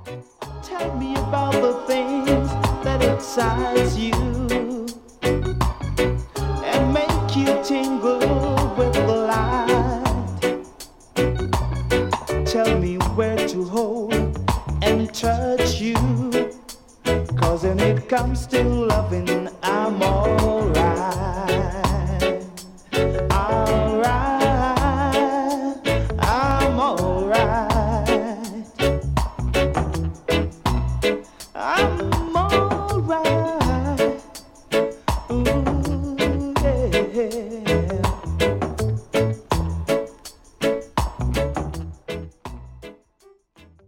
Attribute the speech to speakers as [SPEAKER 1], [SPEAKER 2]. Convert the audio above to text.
[SPEAKER 1] Tell me about the things that excite you and make you tingle with the light. Tell me where to hold and touch you, 'cause when it comes to